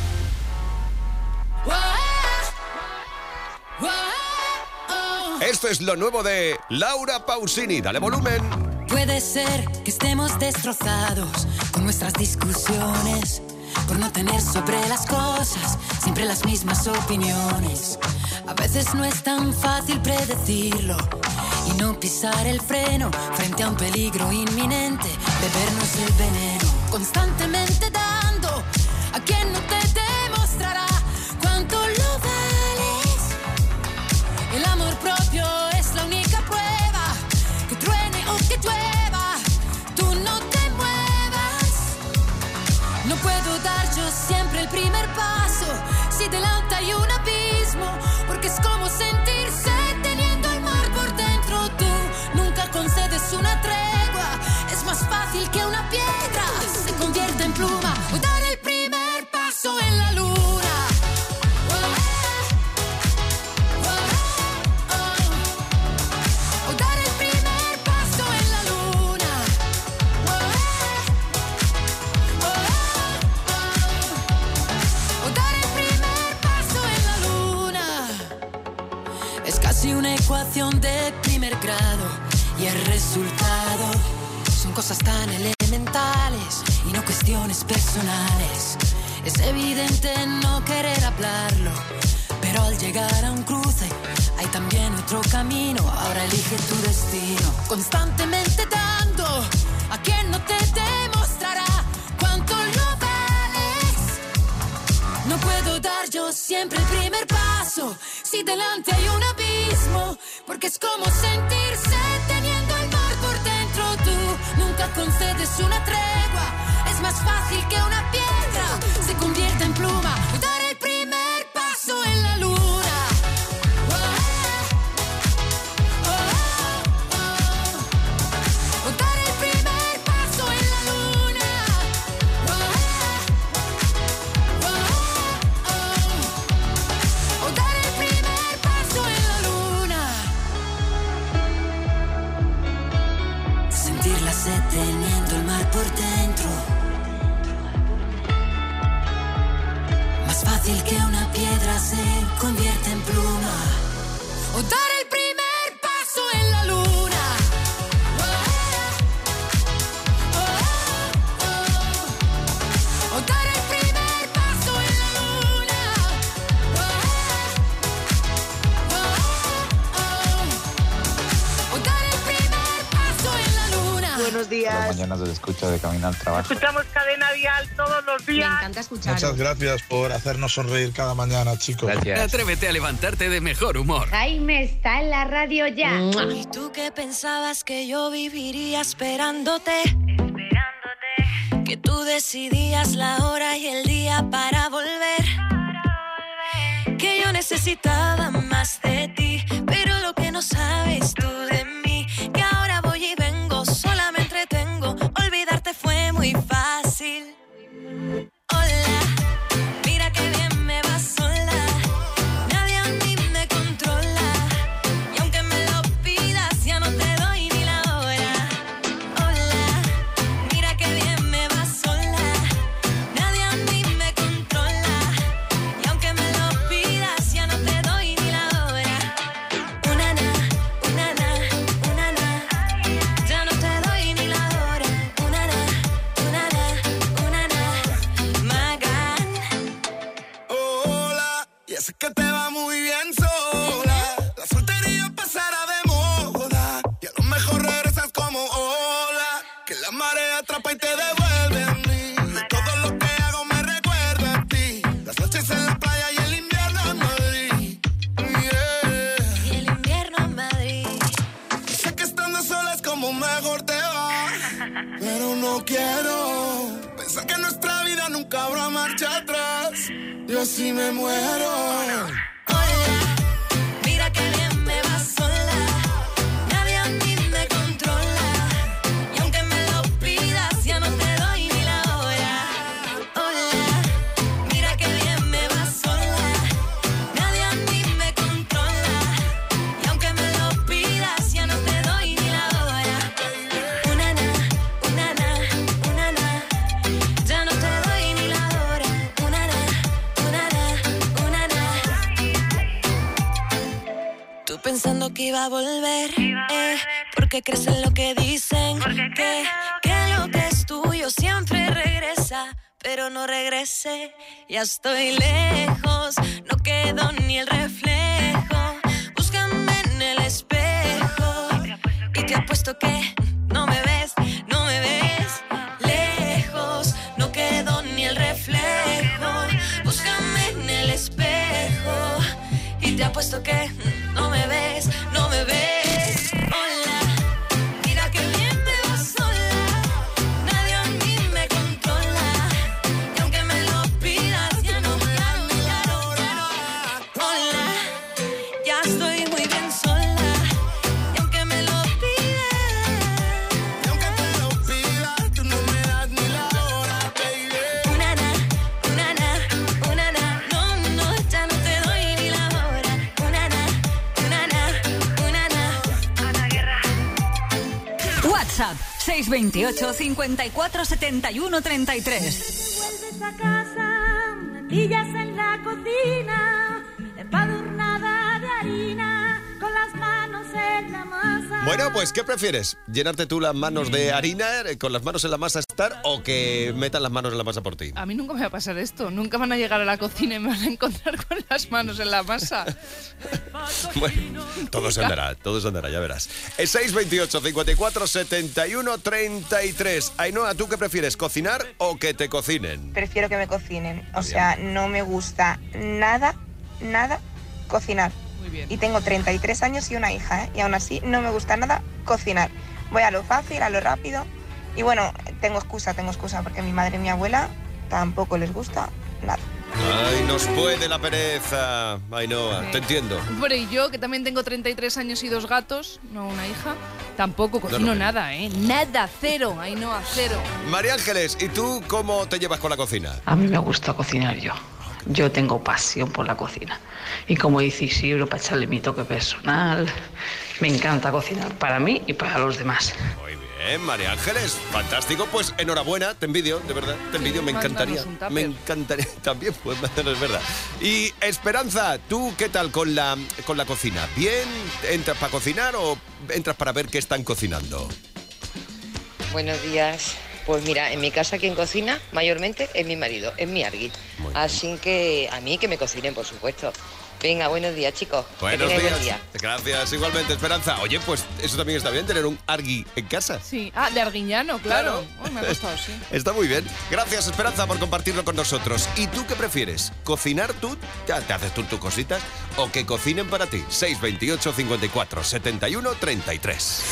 Esto es lo nuevo de Laura Pausini. Dale volumen. Puede ser que estemos destrozados con nuestras discusiones, por no tener sobre las cosas siempre las mismas opiniones. A veces no es tan fácil predecirlo y no pisar el freno frente a un peligro inminente, bebernos el veneno, constantemente dando a quien no te demostrará cuánto lo vales. El amor propio es la única prueba, que truene o que llueva, tú no te muevas. No puedo dar yo siempre el primer paso si delante hay un abismo, porque es como sentirse teniendo el mar por dentro. Tú nunca concedes una tregua, es más fácil que una piedra se convierta en pluma o dar el primer paso en la luna. Una ecuación de primer grado y el resultado son cosas tan elementales y no cuestiones personales. Es evidente no querer hablarlo, pero al llegar a un cruce hay también otro camino. Ahora elige tu destino, constantemente dando a quien no te demostrará cuánto lo vales. No puedo dar yo siempre el primer paso si delante hay un abismo, porque es como sentirse teniendo el mar por dentro. Tú nunca concedes una tregua, es más fácil que una piedra se convierta en pluma o dar el primer paso en la luna. Teniendo el mar por dentro, más fácil que una piedra se convierte en pluma o dar el primer paso en la luna. O dar el primer paso en la luna. O dar el primer paso en la luna. Buenos días. Por la mañana te escucho de camino al trabajo. Escuchamos Cadena Dial todos los días. Me encanta escuchar. Muchas gracias por hacernos sonreír cada mañana, chicos. Gracias. Atrévete a levantarte de mejor humor. Jaime está en la radio ya. ¿Y tú qué pensabas que yo viviría esperándote? Esperándote. Que tú decidías la hora y el día para volver. Para volver. Que yo necesitaba más de ti, pero lo que no sabes tú de mí, que ahora voy y vengo, sola me entretengo, olvidarte fue muy fácil. Hola, mira que bien me va sola, nadie a mí me controla, y aunque me lo pidas ya no te doy ni la hora. La marea atrapa y te devuelve a mí. Todo lo que hago me recuerda a ti. Las noches en la playa y el invierno en Madrid. Yeah. Y el invierno en Madrid. Sé que estando sola es como mejor te va. Pero no quiero pensar que nuestra vida nunca habrá marcha atrás. Yo sí me muero. Hola, mira que bien me va sola. Nadie a mí me controla. Y aunque me lo pidas, ya no te doy ni la hora. Hola, mira que bien me va sola. Nadie a mí me controla. Y aunque me lo pidas, ya no te doy ni la hora. Una na, una na, una na. Ya no te doy ni la hora. Una na, una na, una na. Tú pensando que iba a volver, eh, porque crees en lo que dicen, que, que lo que es tuyo siempre regresa, pero no regrese. Ya estoy lejos, no quedo ni el reflejo. Búscame en el espejo y te apuesto que no me ves, no me ves. Lejos, no quedo ni el reflejo. Búscame en el espejo y te apuesto que no me ves, no me ves. Hola, mira que bien me va sola. Nadie a mí me controla. Y aunque me lo pidas, ya no me da ni la hora. Hola, ya estoy muy bien sola. Y aunque me lo pidas, Y aunque te lo pidas, tú no me das ni la hora, baby. una na, una na, una na. No, no, ya no te doy ni la hora. Una na, una na, una na. Ana Guerra. WhatsApp seis veintiocho, cincuenta y cuatro, setenta y uno, treinta y tres. Vuelves a casa, metillas en la cocina, empadurnada de harina, con las manos en la masa. Bueno, pues, ¿qué prefieres? ¿Llenarte tú las manos de harina, eh, con las manos en la masa estar, o que metan las manos en la masa por ti? A mí nunca me va a pasar esto. Nunca van a llegar a la cocina y me van a encontrar con las manos en la masa. Bueno, todo se andará, todo se andará, ya verás. Es seis veintiocho, cincuenta y cuatro, setenta y uno, treinta y tres. Ainhoa, ¿tú qué prefieres, cocinar o que te cocinen? Prefiero que me cocinen. O sea, no me gusta nada, nada cocinar. Muy bien. Y tengo treinta y tres años y una hija, ¿eh? Y aún así no me gusta nada cocinar. Voy a lo fácil, a lo rápido. Y bueno, tengo excusa, tengo excusa, porque mi madre y mi abuela tampoco les gusta nada. Ay, nos puede la pereza, Ainhoa, te entiendo. Bueno, y yo, que también tengo treinta y tres años y dos gatos, no una hija, tampoco cocino No, no. nada, ¿eh? Nada, cero, ahí no, a cero. María Ángeles, ¿y tú cómo te llevas con la cocina? A mí me gusta cocinar yo. Yo tengo pasión por la cocina. Y como dice Isidro, para echarle mi toque personal, me encanta cocinar para mí y para los demás. Muy bien, María Ángeles, fantástico. Pues enhorabuena, te envidio, de verdad, te envidio, me encantaría. mándanos un tupper. Me encantaría también, pues es verdad. Y Esperanza, ¿tú qué tal con la, con la cocina? ¿Bien? ¿Entras para cocinar o entras para ver qué están cocinando? Buenos días. Pues mira, en mi casa quien cocina mayormente es mi marido, es mi Argui. Así que a mí que me cocinen, por supuesto. Venga, buenos días, chicos. Que Buenos tengáis días. buen día. Gracias, igualmente, Esperanza. Oye, pues eso también está bien, tener un Argui en casa. Sí, ah, de Arguiñano, claro. Uy, me ha costado, sí. Está muy bien. Gracias, Esperanza, por compartirlo con nosotros. ¿Y tú qué prefieres? ¿Cocinar tú? ¿Ya te haces tú tus cositas? ¿O que cocinen para ti? seis veintiocho, cincuenta y cuatro, setenta y uno, treinta y tres.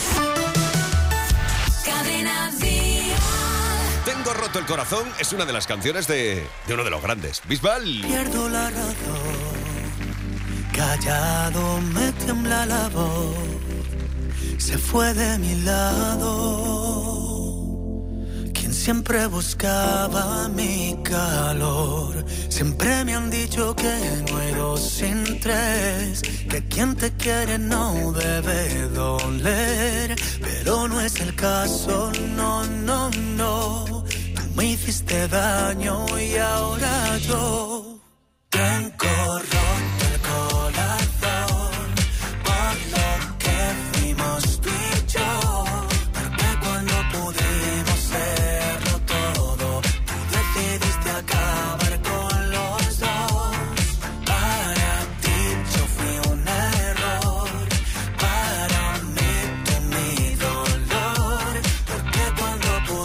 Cadena Dial. Tengo roto el corazón es una de las canciones de, de uno de los grandes, Bisbal. Pierdo la razón, callado me tiembla la voz, se fue de mi lado, quien siempre buscaba mi calor, siempre me han dicho que no hay dos sin tres, que quien te quiere no debe doler, pero no es el caso, no, no, no. Me hiciste daño y ahora yo tengo roto el corazón por lo que fuimos tú y yo, porque cuando pudimos serlo todo, tú decidiste acabar con los dos. Para ti yo fui un error, para mí tú mi dolor, porque cuando pudimos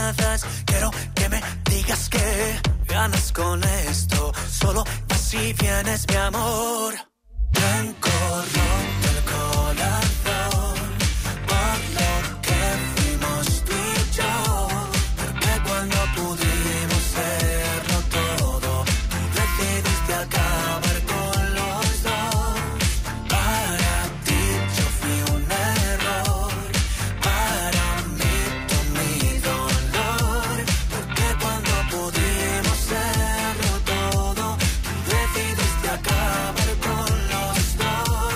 amenazas. Quiero que me digas que ganas con esto. Solo así vienes, mi amor. Blanco rompe el corazón por lo que fuimos tú y yo. Porque cuando pudimos serlo todo, tú decidiste acabar con los dos. Para ti yo fui un error, para mí tú mi dolor. Porque cuando pudimos serlo todo, tú decidiste acabar con los dos.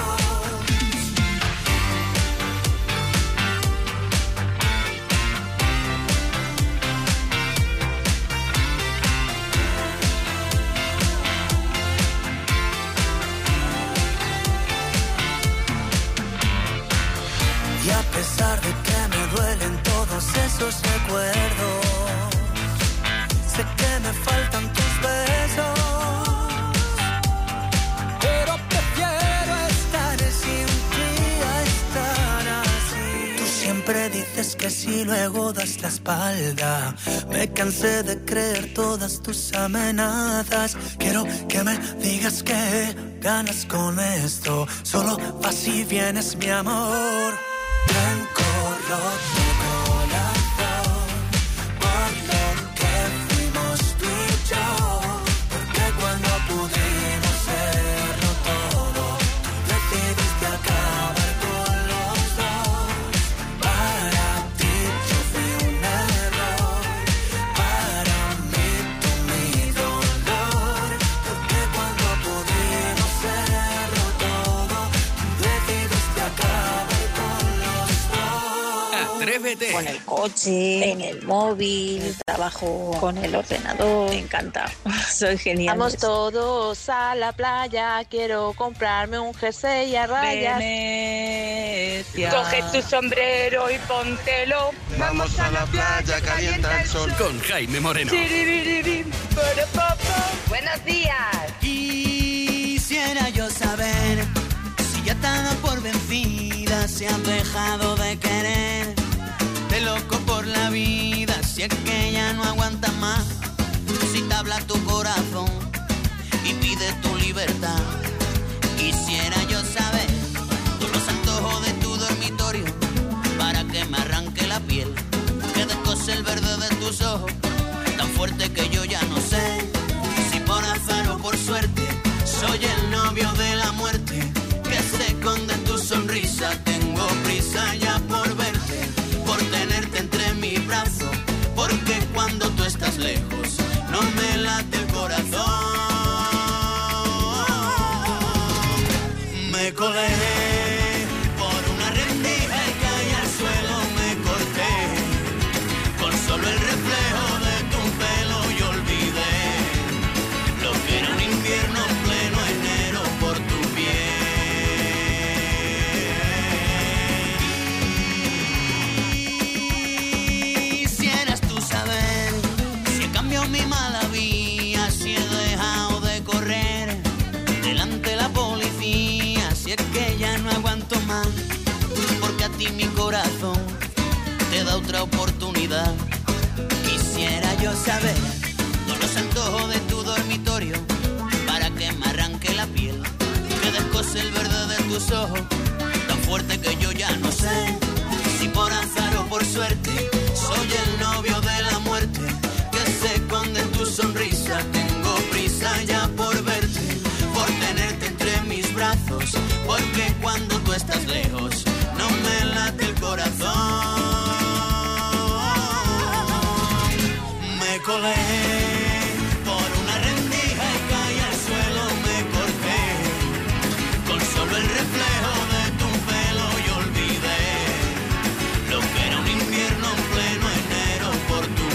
Y a pesar de que me duelen todos esos recuerdos, sé que me faltan tus besos, pero prefiero estar sin ti a estar así. Tú siempre dices que si luego das la espalda. Me cansé de creer todas tus amenazas. Quiero que me digas que ganas con esto. Solo vas y vienes, mi amor. Blanco roto el corazón por lo que fuimos tú y yo. Porque cuando pudimos serlo todo, tú decidiste acabar con los dos. Para ti yo fui un error, para mí tú mi dolor. Porque cuando pudimos serlo todo, tú decidiste acabar con los dos. Atrévete. Con el coche, en el móvil, trabajo con el ordenador, me encanta. Soy genial. Vamos todos a la playa, quiero comprarme un jersey a rayas. Venecia. Coge tu sombrero y póntelo. Vamos a la playa, calienta el sol. Con Jaime Moreno. Chiribiririm, parapapa. Buenos días. Quisiera yo saber si ya te han dado por vencida, si has dejado de querer. Te loco por la vida, si es que ya no aguanta más. Si te habla tu corazón y pide tu libertad. Quisiera yo saber todos los antojos de tu dormitorio, para que me arranque la piel, que descose el verde de tus ojos, tan fuerte que yo ya no sé si por azar o por suerte soy el novio de la muerte, que se esconde en tu sonrisa. Tengo prisa ya por verte, por tenerte entre mis brazos, porque cuando tú estás lejos no me late el corazón. Me colé por una rendija y caí al suelo, me corté con solo el reflejo de tu pelo y olvidé lo que era un invierno en pleno enero por tu piel. Quisieras tú saber si he cambiado mi mala vía, si he dejado de correr delante de la policía, si es que ya no aguanto más, porque a ti mi corazón te da otra oportunidad. Quisiera yo saber todos los antojos de tu dormitorio, para que me arranque la piel, que descose el verde de tus ojos, tan fuerte que yo ya no sé si por azar o por suerte soy el novio de la muerte, que se esconde en tu sonrisa. Tengo prisa ya por verte, por tenerte entre mis brazos, porque cuando tú estás lejos no me late el corazón. Me colé por una rendija y caí al suelo, me corté con solo el reflejo de tu pelo y olvidé lo que era un invierno en pleno enero por tu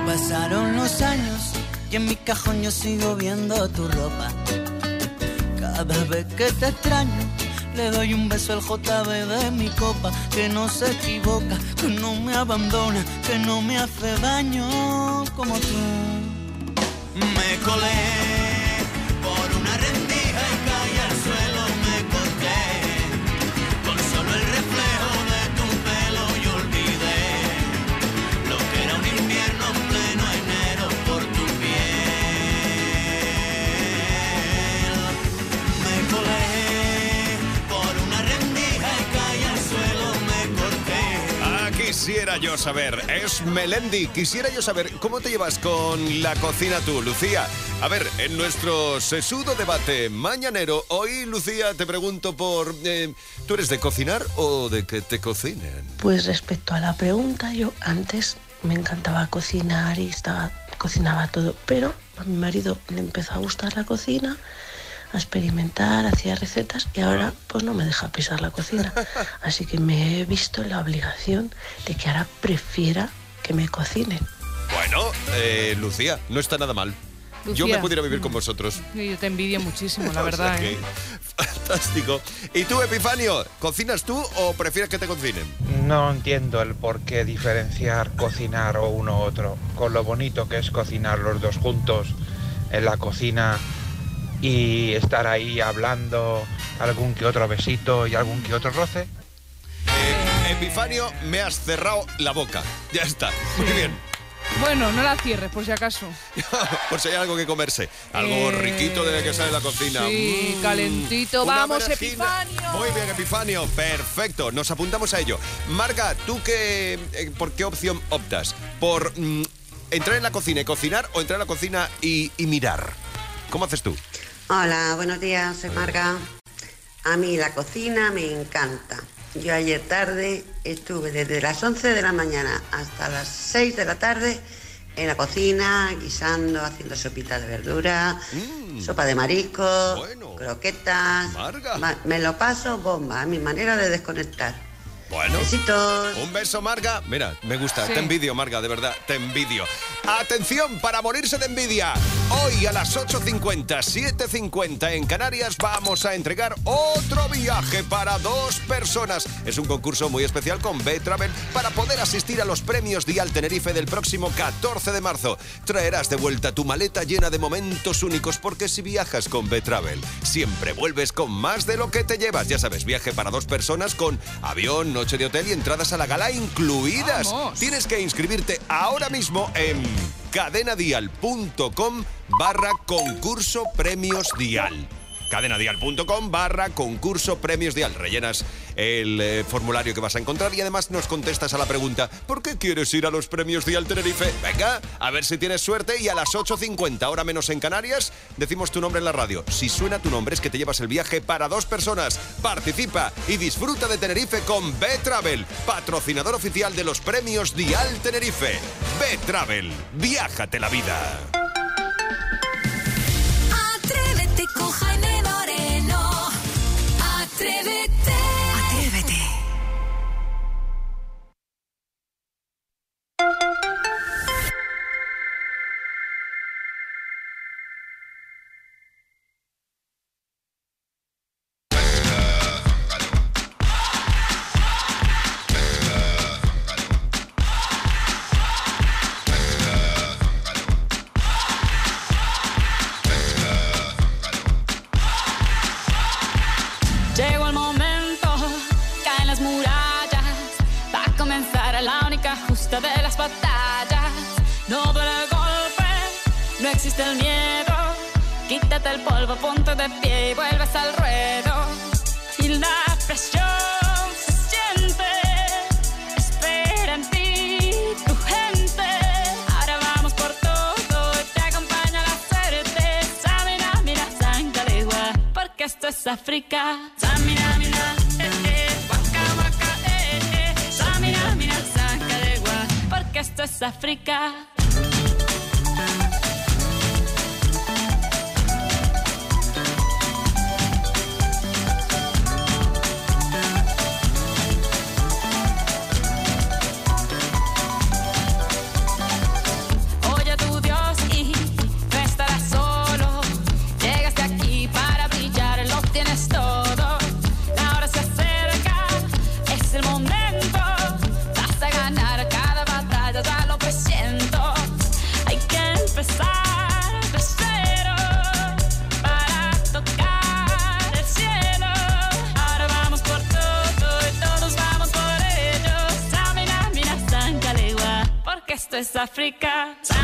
Pasaron los años y en mi cajón yo sigo viendo tu ropa. Cada vez que te extraño, le doy un beso al J B de mi copa, que no se equivoca, que no me abandona, que no me hace daño como tú. Me colé por una rendija y caí al suelo, me corté con solo el reflejo de tu pelo y olvidé lo que era un invierno en pleno enero por tu piel. Me colé por una rendija y caí al suelo, me corté. Ah, quisiera yo saber, es Melendi, quisiera yo saber cómo te llevas con la cocina tú, Lucía. A ver, en nuestro sesudo debate mañanero, hoy, Lucía, te pregunto por... Eh, ¿tú eres de cocinar o de que te cocinen? Pues respecto a la pregunta, yo antes me encantaba cocinar y estaba, cocinaba todo, pero a mi marido le empezó a gustar la cocina, a experimentar, hacía recetas y ahora pues no me deja pisar la cocina. Así que me he visto en la obligación de que ahora prefiera que me cocinen. Bueno, eh, Lucía, no está nada mal. Lucía, yo me pudiera vivir con vosotros. Yo te envidio muchísimo, la O verdad. sea que, ¿eh? fantástico. ¿Y tú, Epifanio, cocinas tú o prefieres que te cocinen? No entiendo el por qué diferenciar cocinar o uno u otro, con lo bonito que es cocinar los dos juntos en la cocina y estar ahí hablando, algún que otro besito y algún que otro roce. Eh, Epifanio, me has cerrado la boca. Ya está, muy bien. Bueno, no la cierres, por si acaso. Por si hay algo que comerse. Algo Eh, riquito de que sale de la cocina. Sí, Mm, calentito. una ¡Vamos, berenjena. Epifanio! Muy bien, Epifanio. Perfecto. Nos apuntamos a ello. Marga, ¿tú qué, eh, por qué opción optas? ¿Por mm, entrar en la cocina y cocinar o entrar en la cocina y, y mirar? ¿Cómo haces tú? Hola, buenos días, soy Marga. A mí la cocina me encanta. Yo ayer tarde estuve desde las once de la mañana hasta las seis de la tarde en la cocina, guisando, haciendo sopita de verdura, mm. sopa de marisco, bueno. croquetas. Ma- me lo paso bomba, a mi manera de desconectar. Bueno, besitos. Un beso, Marga. Mira, me gusta. Sí. Te envidio, Marga, de verdad. Te envidio. Atención, para morirse de envidia. Hoy a las ocho cincuenta, siete cincuenta en Canarias vamos a entregar otro viaje para dos personas. Es un concurso muy especial con B-Travel para poder asistir a los premios Dial Tenerife del próximo catorce de marzo. Traerás de vuelta tu maleta llena de momentos únicos porque si viajas con B-Travel siempre vuelves con más de lo que te llevas. Ya sabes, viaje para dos personas con avión, noche de hotel y entradas a la gala incluidas. ¡Vamos! Tienes que inscribirte ahora mismo en cadenadial.com barra concurso premios Dial. cadenadial.com barra concurso premios Dial. Rellenas el eh, formulario que vas a encontrar y además nos contestas a la pregunta ¿por qué quieres ir a los premios Dial Tenerife? Venga, a ver si tienes suerte y a las ocho cincuenta, hora menos en Canarias, decimos tu nombre en la radio. Si suena tu nombre es que te llevas el viaje para dos personas. Participa y disfruta de Tenerife con B-Travel, patrocinador oficial de los premios Dial Tenerife. B-Travel, viájate la vida. Atrévete con Jaime Moreno. Atrévete. Atrévete. Llegó el momento, caen las murallas, va a comenzar la única justa de las batallas. No duele el golpe, no existe el miedo, quítate el polvo, ponte de pie y vuelves al ruedo. Y la presión se siente, espera en ti tu gente. Ahora vamos por todo, te acompaña la suerte. Samina, mira, Sangalegua, porque esto es África. Samina, mira, eh, eh, waka, waka, eh, eh. Samina, mira, Sangalegua, porque esto es África. Oye a tu Dios y no estarás solo. Llegaste aquí para brillar en lo es África.